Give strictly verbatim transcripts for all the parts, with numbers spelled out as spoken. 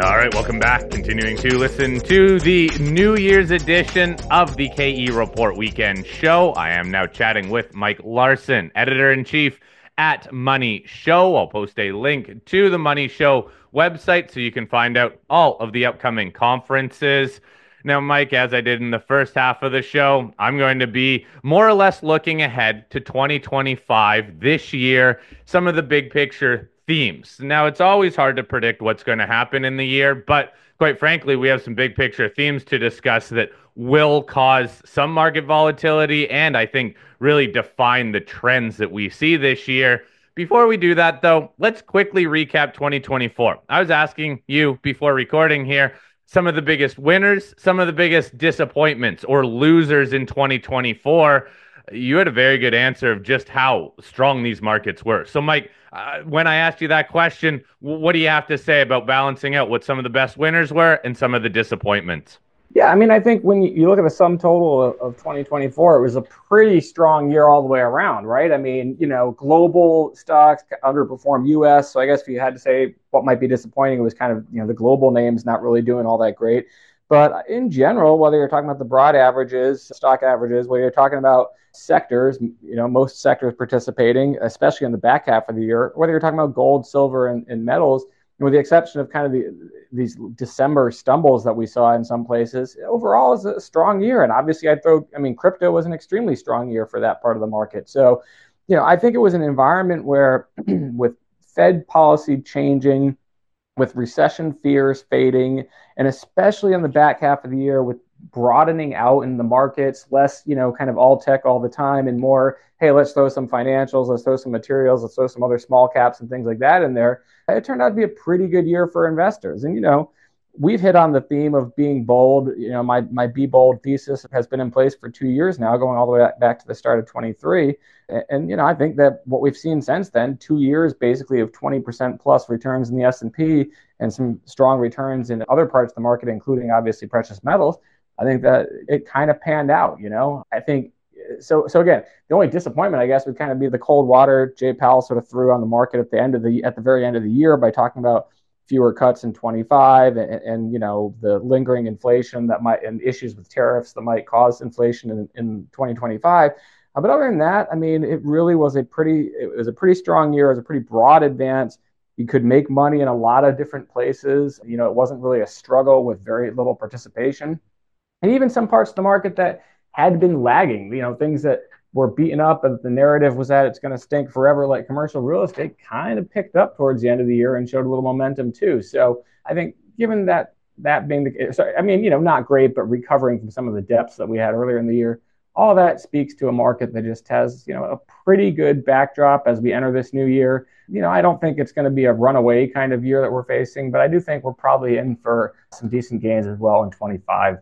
All right, welcome back. Continuing to listen to the New Year's edition of the K E Report Weekend Show. I am now chatting with Mike Larson, editor-in-chief at Money Show. I'll post a link to the Money Show website so you can find out all of the upcoming conferences. Now, Mike, as I did in the first half of the show, I'm going to be more or less looking ahead to twenty twenty-five this year, some of the big picture themes. Now, it's always hard to predict what's going to happen in the year, but quite frankly, we have some big picture themes to discuss that will cause some market volatility and I think really define the trends that we see this year. Before we do that, though, let's quickly recap twenty twenty-four. I was asking you before recording here some of the biggest winners, some of the biggest disappointments or losers in twenty twenty-four. You had a very good answer of just how strong these markets were. So, Mike, uh, when I asked you that question, what do you have to say about balancing out what some of the best winners were and some of the disappointments? Yeah, I mean, I think when you look at the sum total of, of twenty twenty-four, it was a pretty strong year all the way around, right? I mean, you know, global stocks underperformed U S. So I guess if you had to say what might be disappointing, it was kind of, you know, the global names not really doing all that great. But in general, whether you're talking about the broad averages, stock averages, whether you're talking about sectors, you know, most sectors participating, especially in the back half of the year, whether you're talking about gold, silver, and, and metals, with the exception of kind of the, these December stumbles that we saw in some places, overall is a strong year. And obviously I'd throw, I mean, crypto was an extremely strong year for that part of the market. So, you know, I think it was an environment where with Fed policy changing, with recession fears fading, and especially in the back half of the year with broadening out in the markets, less, you know, kind of all tech all the time and more, hey, let's throw some financials, let's throw some materials, let's throw some other small caps and things like that in there. It turned out to be a pretty good year for investors. And, you know, we've hit on the theme of being bold. You know, my my Be Bold thesis has been in place for two years now, going all the way back to the start of twenty-three. And, and you know, I think that what we've seen since then, two years basically of twenty percent plus returns in the S and P and some strong returns in other parts of the market, including obviously precious metals, I think that it kind of panned out, you know. I think so. So again, the only disappointment, I guess, would kind of be the cold water Jay Powell sort of threw on the market at the end of the at the very end of the year by talking about fewer cuts in twenty-five and, and you know, the lingering inflation that might and issues with tariffs that might cause inflation in, in twenty twenty-five. Uh, but other than that, I mean, it really was a pretty it was a pretty strong year. It was a pretty broad advance. You could make money in a lot of different places. You know, it wasn't really a struggle with very little participation. And even some parts of the market that had been lagging, you know, things that were beaten up and the narrative was that it's going to stink forever, like commercial real estate, kind of picked up towards the end of the year and showed a little momentum too. So I think given that that being the case, I mean, you know, not great, but recovering from some of the depths that we had earlier in the year, all that speaks to a market that just has, you know, a pretty good backdrop as we enter this new year. You know, I don't think it's going to be a runaway kind of year that we're facing, but I do think we're probably in for some decent gains as well in twenty-five.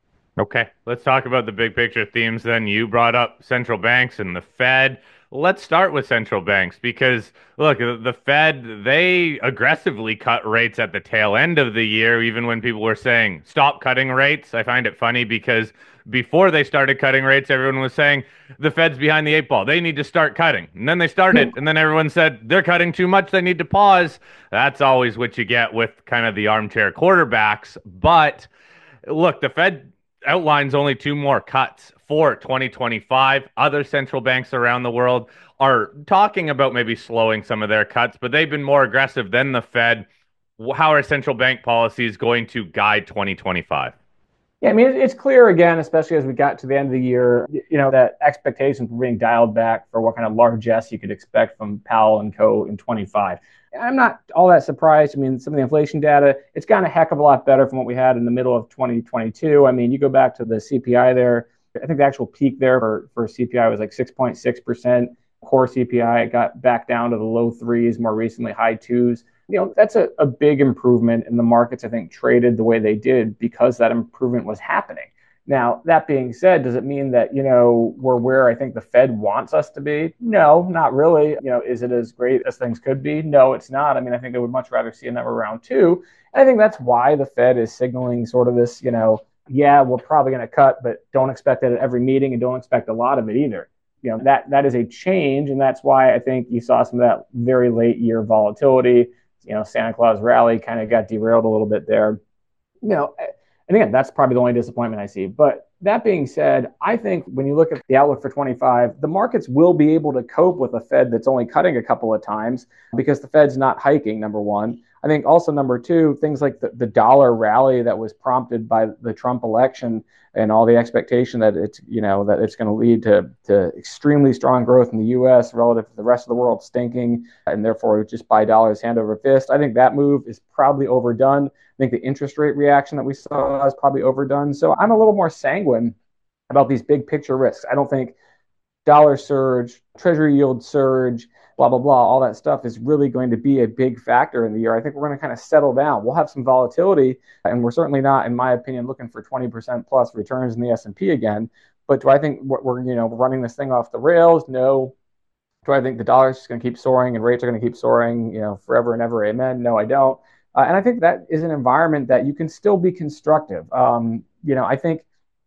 Okay, let's talk about the big picture themes then. You brought up central banks and the Fed. Let's start with central banks because, look, the Fed, they aggressively cut rates at the tail end of the year, even when people were saying, stop cutting rates. I find it funny because before they started cutting rates, everyone was saying, the Fed's behind the eight ball. They need to start cutting. And then they started, and then everyone said, they're cutting too much. They need to pause. That's always what you get with kind of the armchair quarterbacks. But look, the Fed outlines only two more cuts for twenty twenty-five. Other central banks around the world are talking about maybe slowing some of their cuts, but they've been more aggressive than the Fed. How are central bank policies going to guide twenty twenty-five? Yeah, I mean, it's clear again, especially as we got to the end of the year, you know, that expectations were being dialed back for what kind of largesse you could expect from Powell and co. in twenty-five. I'm not all that surprised. I mean, some of the inflation data, it's gotten a heck of a lot better from what we had in the middle of twenty twenty-two. I mean, you go back to the C P I there, I think the actual peak there for, for C P I was like six point six percent. Core C P I, it got back down to the low threes, more recently high twos. You know, that's a, a big improvement, and the markets, I think, traded the way they did because that improvement was happening. Now, that being said, does it mean that, you know, we're where I think the Fed wants us to be? No, not really. You know, is it as great as things could be? No, it's not. I mean, I think they would much rather see a number around two. And I think that's why the Fed is signaling sort of this, you know, yeah, we're probably going to cut, but don't expect it at every meeting and don't expect a lot of it either. You know, that that is a change, and that's why I think you saw some of that very late year volatility. you know, Santa Claus rally kind of got derailed a little bit there. You know, and again, that's probably the only disappointment I see. But that being said, I think when you look at the outlook for twenty-five, the markets will be able to cope with a Fed that's only cutting a couple of times because the Fed's not hiking, number one. I think also number two, things like the, the dollar rally that was prompted by the Trump election and all the expectation that it's, you know, that it's going to lead to, to extremely strong growth in the U S relative to the rest of the world stinking, and therefore just buy dollars hand over fist. I think that move is probably overdone. I think the interest rate reaction that we saw is probably overdone. So I'm a little more sanguine about these big picture risks. I don't think dollar surge, treasury yield surge, blah, blah, blah, all that stuff is really going to be a big factor in the year. I think we're going to kind of settle down. We'll have some volatility, and we're certainly not, in my opinion, looking for twenty percent plus returns in the S and P again. But do I think we're, you know, running this thing off the rails? No. Do I think the dollar is just going to keep soaring and rates are going to keep soaring, you know, forever and ever? Amen. No, I don't. Uh, and I think that is an environment that you can still be constructive. Um, you know, I think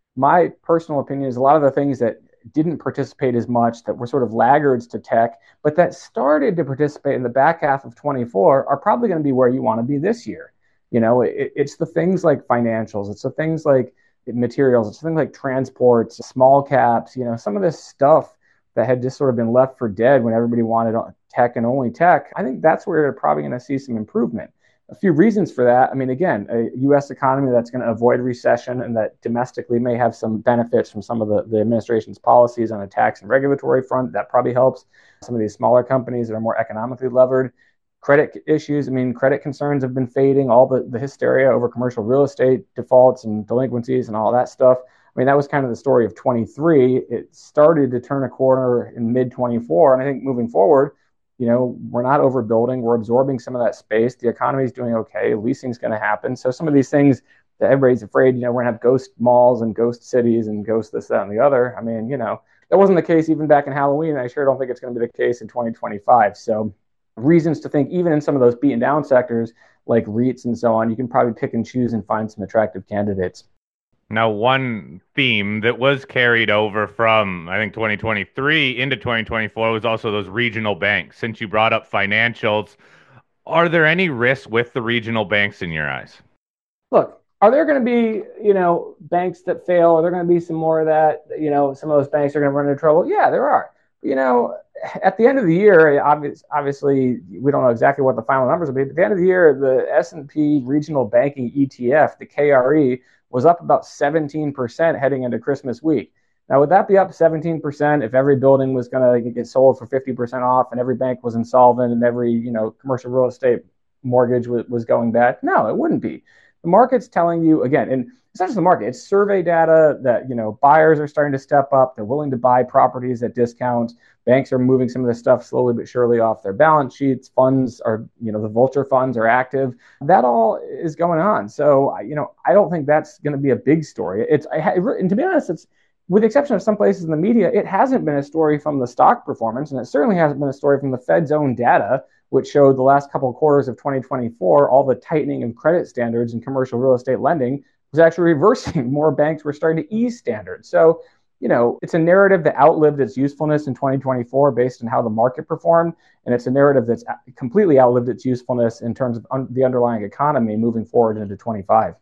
my personal opinion is a lot of the things that didn't participate as much, that were sort of laggards to tech, but that started to participate in the back half of twenty-four are probably going to be where you want to be this year. You know, it, it's the things like financials, it's the things like materials, it's things like transports, small caps, you know, some of this stuff that had just sort of been left for dead when everybody wanted tech and only tech. I think that's where you're probably going to see some improvement. A few reasons for that. I mean, again, a U S economy that's going to avoid recession and that domestically may have some benefits from some of the, the administration's policies on a tax and regulatory front. That probably helps. Some of these smaller companies that are more economically levered. Credit issues. I mean, credit concerns have been fading. All the, the hysteria over commercial real estate defaults and delinquencies and all that stuff. I mean, that was kind of the story of twenty-three. It started to turn a corner in mid twenty-four. And I think moving forward, you know, we're not overbuilding. We're absorbing some of that space. The economy is doing okay. Leasing's going to happen. So some of these things that everybody's afraid, you know, we're going to have ghost malls and ghost cities and ghost this, that, and the other. I mean, you know, that wasn't the case even back in Halloween. I sure don't think it's going to be the case in twenty twenty-five. So reasons to think even in some of those beaten down sectors like REITs and so on, you can probably pick and choose and find some attractive candidates. Now, one theme that was carried over from, I think, twenty twenty-three into twenty twenty-four was also those regional banks. Since you brought up financials, are there any risks with the regional banks in your eyes? Look, are there going to be, you know, banks that fail? Are there going to be some more of that? You know, some of those banks are going to run into trouble? Yeah, there are. You know, at the end of the year, obviously, we don't know exactly what the final numbers will be, but at the end of the year, the S and P Regional Banking E T F, the K R E, was up about seventeen percent heading into Christmas week. Now, would that be up seventeen percent if every building was going to get sold for fifty percent off and every bank was insolvent and every, you know, commercial real estate mortgage was, was going bad? No, it wouldn't be. The market's telling you, again, and it's not just the market, it's survey data that, you know, buyers are starting to step up. They're willing to buy properties at discounts. Banks are moving some of this stuff slowly but surely off their balance sheets. Funds are, you know, the vulture funds are active. That all is going on. So, you know, I don't think that's going to be a big story. It's, I, and to be honest, it's, with the exception of some places in the media, it hasn't been a story from the stock performance, and it certainly hasn't been a story from the Fed's own data, which showed the last couple of quarters of twenty twenty-four, all the tightening of credit standards in commercial real estate lending was actually reversing. More banks were starting to ease standards. So, you know, it's a narrative that outlived its usefulness in twenty twenty-four based on how the market performed, and it's a narrative that's completely outlived its usefulness in terms of un- the underlying economy moving forward into twenty-five.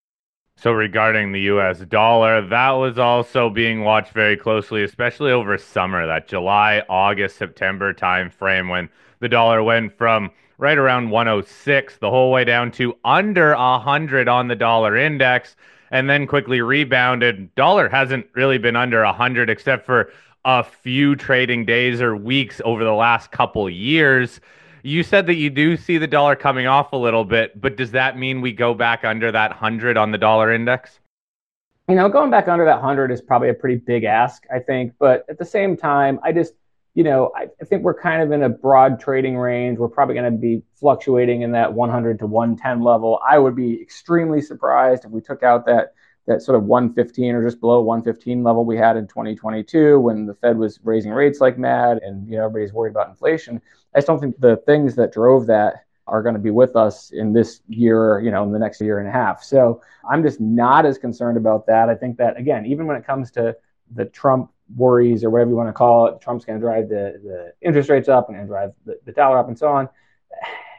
So regarding the U S dollar, that was also being watched very closely, especially over summer, that July, August, September time frame when the dollar went from right around one oh six the whole way down to under one hundred on the dollar index and then quickly rebounded. Dollar hasn't really been under one hundred except for a few trading days or weeks over the last couple years. You said that you do see the dollar coming off a little bit, but does that mean we go back under that one hundred on the dollar index? You know, going back under that one hundred is probably a pretty big ask, I think. But at the same time, I just, you know, I, I think we're kind of in a broad trading range. We're probably going to be fluctuating in that one hundred to one ten level. I would be extremely surprised if we took out that that sort of one fifteen or just below one fifteen level we had in twenty twenty-two when the Fed was raising rates like mad and, you know, everybody's worried about inflation. I just don't think the things that drove that are going to be with us in this year, you know, in the next year and a half. So I'm just not as concerned about that. I think that, again, even when it comes to the Trump worries or whatever you want to call it, Trump's going to drive the, the interest rates up and drive the, the dollar up and so on.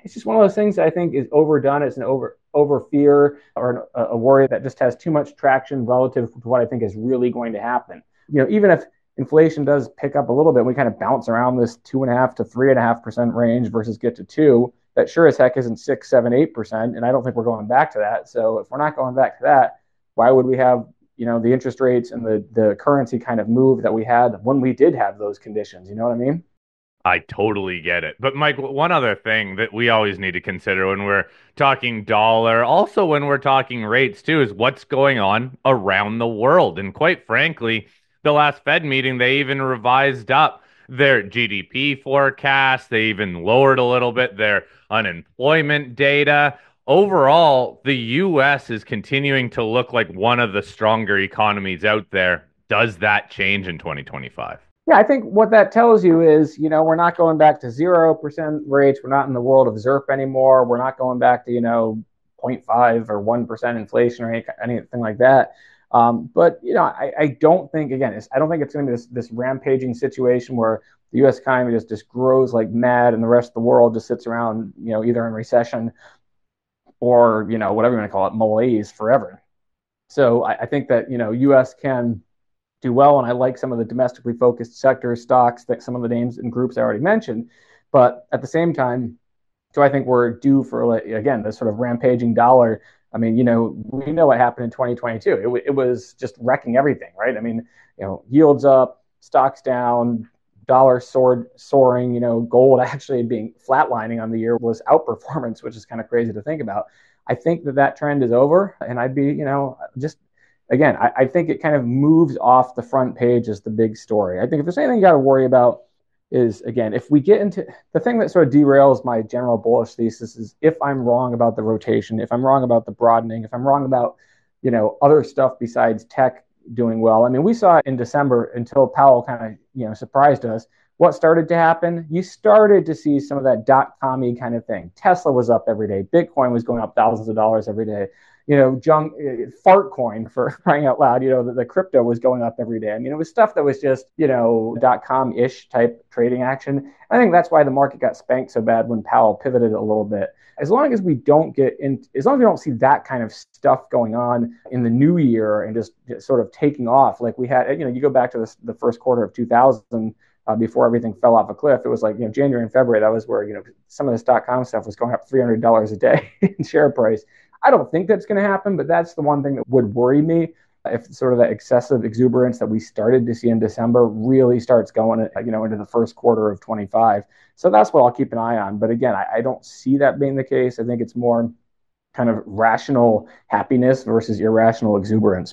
it's just one of those things that I think is overdone. It's an over over fear or an, a worry that just has too much traction relative to what I think is really going to happen. You know, even if inflation does pick up a little bit, we kind of bounce around this two and a half to three and a half percent range versus get to two. That sure as heck isn't six, seven, eight percent, and I don't think we're going back to that. So if we're not going back to that, why would we have you know the interest rates and the the currency kind of move that we had when we did have those conditions? You know what I mean? I totally get it. But Mike, one other thing that we always need to consider when we're talking dollar, also when we're talking rates too, is what's going on around the world. And quite frankly, the last Fed meeting, they even revised up their G D P forecast. They even lowered a little bit their unemployment data. Overall, the U S is continuing to look like one of the stronger economies out there. Does that change in twenty twenty-five? Yeah, I think what that tells you is, you know, we're not going back to zero percent rates. We're not in the world of ZIRP anymore. We're not going back to, you know, zero point five or one percent inflation or anything like that. Um, but, you know, I, I don't think, again, it's, I don't think it's going to be this, this rampaging situation where the U S economy just, just grows like mad and the rest of the world just sits around, you know, either in recession or, you know, whatever you want to call it, malaise forever. So I, I think that, you know, U S can do well. And I like some of the domestically focused sector stocks that some of the names and groups I already mentioned. But at the same time, do I think we're due for, like, again, this sort of rampaging dollar? I mean, you know, we know what happened in twenty twenty-two. It, w- it was just wrecking everything, right? I mean, you know, yields up, stocks down, dollar soared, soaring, you know, gold actually being flatlining on the year was outperformance, which is kind of crazy to think about. I think that that trend is over. And I'd be, you know, just again, I, I think it kind of moves off the front page as the big story. I think if there's anything you got to worry about is, again, if we get into the thing that sort of derails my general bullish thesis is if I'm wrong about the rotation, if I'm wrong about the broadening, if I'm wrong about, you know, other stuff besides tech doing well. I mean, we saw in December until Powell kind of, you know, surprised us. What started to happen? You started to see some of that dot-com-y kind of thing. Tesla was up every day. Bitcoin was going up thousands of dollars every day. You know, junk, uh, fart coin for crying out loud, you know, the, the crypto was going up every day. I mean, it was stuff that was just, you know, dot-com-ish type trading action. I think that's why the market got spanked so bad when Powell pivoted a little bit. As long as we don't get in, as long as we don't see that kind of stuff going on in the new year and just, just sort of taking off, like we had, you know, you go back to this, the first quarter of two thousand, uh, before everything fell off a cliff. It was like, you know, January and February, that was where, you know, some of this dot-com stuff was going up three hundred dollars a day in share price. I don't think that's going to happen, but that's the one thing that would worry me if sort of that excessive exuberance that we started to see in December really starts going, you know, into the first quarter of twenty-five. So that's what I'll keep an eye on. But again, I, I don't see that being the case. I think it's more kind of rational happiness versus irrational exuberance.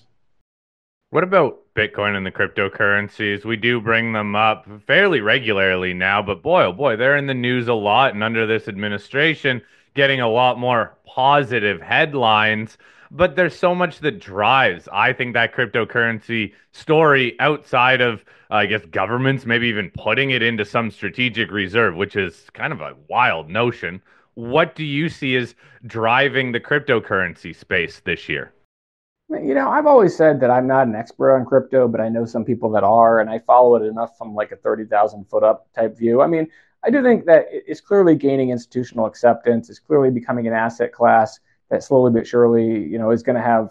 What about Bitcoin and the cryptocurrencies? We do bring them up fairly regularly now, but boy, oh boy, they're in the news a lot. And under this administration, getting a lot more positive headlines. But there's so much that drives, I think, that cryptocurrency story outside of, uh, I guess, governments, maybe even putting it into some strategic reserve, which is kind of a wild notion. What do you see as driving the cryptocurrency space this year? You know, I've always said that I'm not an expert on crypto, but I know some people that are, and I follow it enough from like a thirty thousand foot up type view. I mean, I do think that it's clearly gaining institutional acceptance. It's clearly becoming an asset class that slowly but surely, you know, is going to have,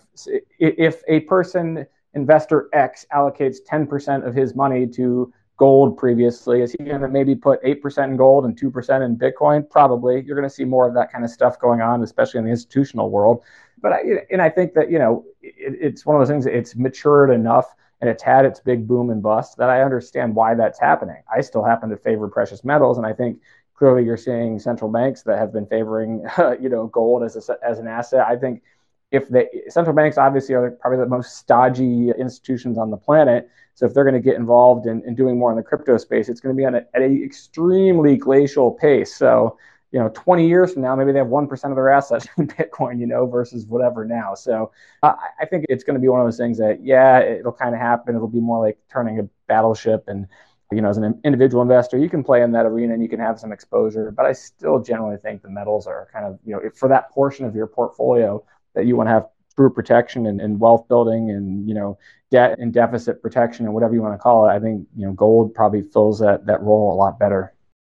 if a person, investor X, allocates ten percent of his money to gold previously, is he going to maybe put eight percent in gold and two percent in Bitcoin? Probably. You're going to see more of that kind of stuff going on, especially in the institutional world. But I, and I think that, you know, it, it's one of those things that it's matured enough and it's had its big boom and bust that I understand why that's happening. I still happen to favor precious metals. And I think clearly you're seeing central banks that have been favoring, uh, you know, gold as a, as an asset. I think if the central banks obviously are probably the most stodgy institutions on the planet. So if they're going to get involved in, in doing more in the crypto space, it's going to be on a, at an extremely glacial pace. So, you know, twenty years from now, maybe they have one percent of their assets in Bitcoin, you know, versus whatever now. So uh, I think it's going to be one of those things that, yeah, it'll kind of happen. It'll be more like turning a battleship. And, you know, as an individual investor, you can play in that arena and you can have some exposure. But I still generally think the metals are kind of, you know, for that portion of your portfolio that you want to have true protection and, and wealth building and, you know, debt and deficit protection and whatever you want to call it. I think, you know, gold probably fills that, that role a lot better.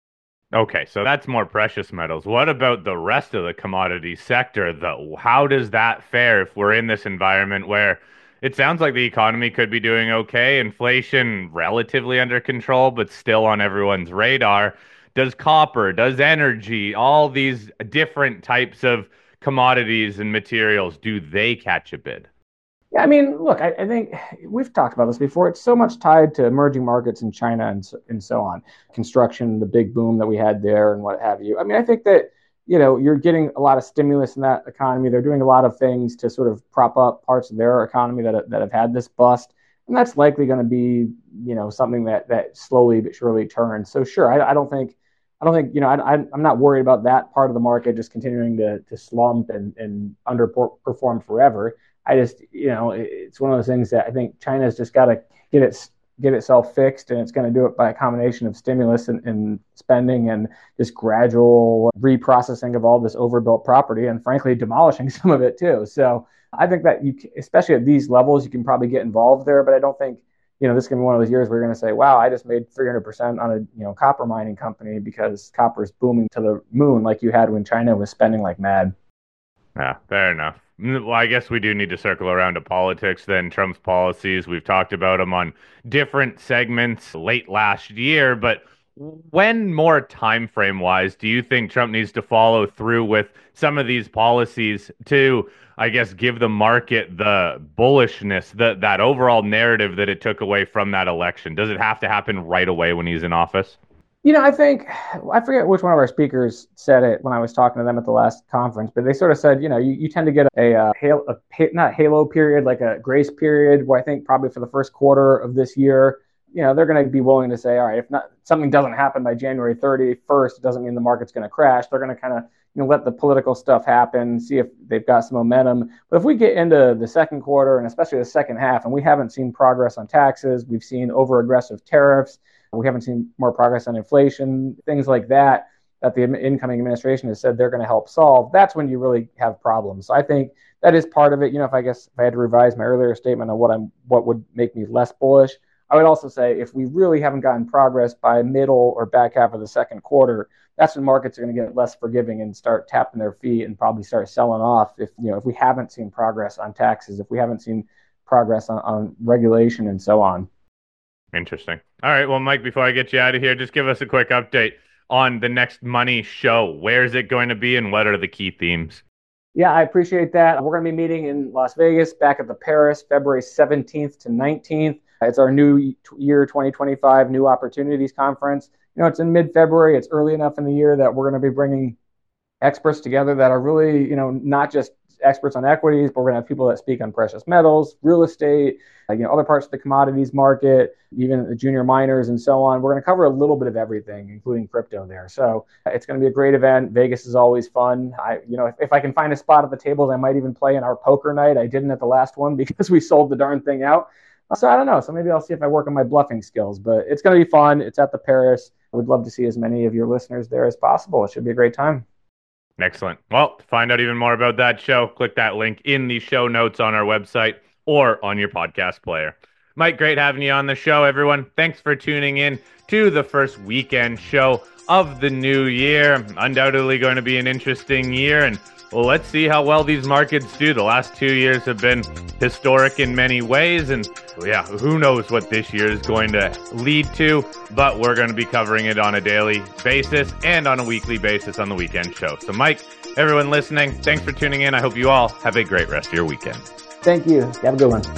Okay, so that's more precious metals. What about the rest of the commodity sector, though? How does that fare if we're in this environment where it sounds like the economy could be doing okay, inflation relatively under control, but still on everyone's radar? Does copper, does energy, all these different types of commodities and materials, do they catch a bid? Yeah, I mean, look, I, I think we've talked about this before. It's so much tied to emerging markets in China and so, and so on. Construction, the big boom that we had there, and what have you. I mean, I think that you know you're getting a lot of stimulus in that economy. They're doing a lot of things to sort of prop up parts of their economy that that have had this bust, and that's likely going to be you know something that that slowly but surely turns. So sure, I, I don't think. I don't think, you know, I, I'm not worried about that part of the market just continuing to, to slump and, and underperform forever. I just, you know, it's one of those things that I think China's just got to get it get itself fixed, and it's going to do it by a combination of stimulus and, and spending and just gradual reprocessing of all this overbuilt property, and frankly, demolishing some of it too. So I think that you, especially at these levels, you can probably get involved there, but I don't think, you know, this is going to be one of those years where you're going to say, wow, I just made three hundred percent on a, you know, copper mining company because copper is booming to the moon like you had when China was spending like mad. Yeah, fair enough. Well, I guess we do need to circle around to politics then. Trump's policies, we've talked about them on different segments late last year, but when more time frame wise do you think Trump needs to follow through with some of these policies to, I guess, give the market the bullishness, the, that overall narrative that it took away from that election? Does it have to happen right away when he's in office? You know, I think, I forget which one of our speakers said it when I was talking to them at the last conference, but they sort of said, you know, you, you tend to get a, a, halo, a, not halo period, like a grace period, where I think probably for the first quarter of this year, you know, they're going to be willing to say, all right, if not something doesn't happen by January thirty-first, it doesn't mean the market's going to crash. They're going to kind of, you know, let the political stuff happen, see if they've got some momentum. But if we get into the second quarter and especially the second half, and we haven't seen progress on taxes, we've seen over aggressive tariffs, we haven't seen more progress on inflation, things like that, that the incoming administration has said they're going to help solve, that's when you really have problems. So I think that is part of it. You know, if I guess if I had to revise my earlier statement on what I'm, what would make me less bullish, I would also say if we really haven't gotten progress by middle or back half of the second quarter, that's when markets are going to get less forgiving and start tapping their feet and probably start selling off. If you know, if we haven't seen progress on taxes, if we haven't seen progress on, on regulation and so on. Interesting. All right. Well, Mike, before I get you out of here, just give us a quick update on the next Money show. Where is it going to be and what are the key themes? Yeah, I appreciate that. We're going to be meeting in Las Vegas, back at the Paris, February seventeenth to nineteenth. It's our new year twenty twenty-five New Opportunities Conference. You know, it's in mid-February. It's early enough in the year that we're going to be bringing experts together that are really, you know, not just experts on equities, but we're going to have people that speak on precious metals, real estate, uh, you know, other parts of the commodities market, even the junior miners and so on. We're going to cover a little bit of everything, including crypto there. So it's going to be a great event. Vegas is always fun. I, you know, if, if I can find a spot at the tables, I might even play in our poker night. I didn't at the last one because we sold the darn thing out. So I don't know. So maybe I'll see if I work on my bluffing skills, but it's going to be fun. It's at the Paris. I would love to see as many of your listeners there as possible. It should be a great time. Excellent. Well, to find out even more about that show, click that link in the show notes on our website or on your podcast player. Mike, great having you on the show, everyone. Thanks for tuning in to the first weekend show of the new year. Undoubtedly going to be an interesting year, and well, let's see how well these markets do. The last two years have been historic in many ways, and yeah, who knows what this year is going to lead to, but we're going to be covering it on a daily basis and on a weekly basis on the weekend show. So Mike, everyone listening, thanks for tuning in. I hope you all have a great rest of your weekend. Thank you. Have a good one.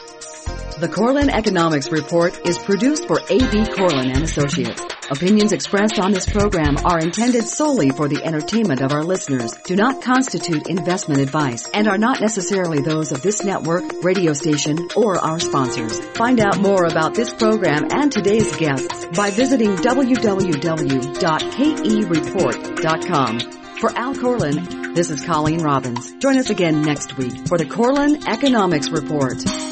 The Corlin Economics Report is produced for A B. Corlin and Associates. Opinions expressed on this program are intended solely for the entertainment of our listeners, do not constitute investment advice, and are not necessarily those of this network, radio station, or our sponsors. Find out more about this program and today's guests by visiting w w w dot k e report dot com. For Al Corlin, this is Colleen Robbins. Join us again next week for the Corlin Economics Report.